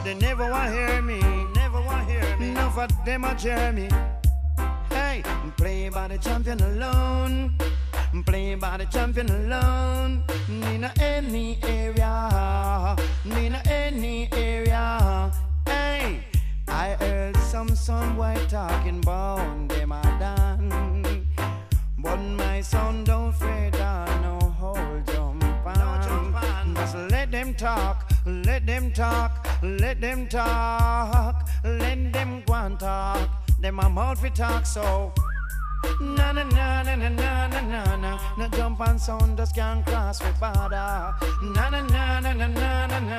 they never want hear me. Never want hear me. Enough of them a Jeremy. Hey, play by the champion alone. Play by the champion alone. In any area. In any area. Hey, I heard some white talking about them are done. But my son don't fret on no whole jump on. Just let them talk, let them talk, let them talk. Let them go and talk. Them a mouth we talk so. Na na na na na na na na na. No jump and sound just can't cross with border. Na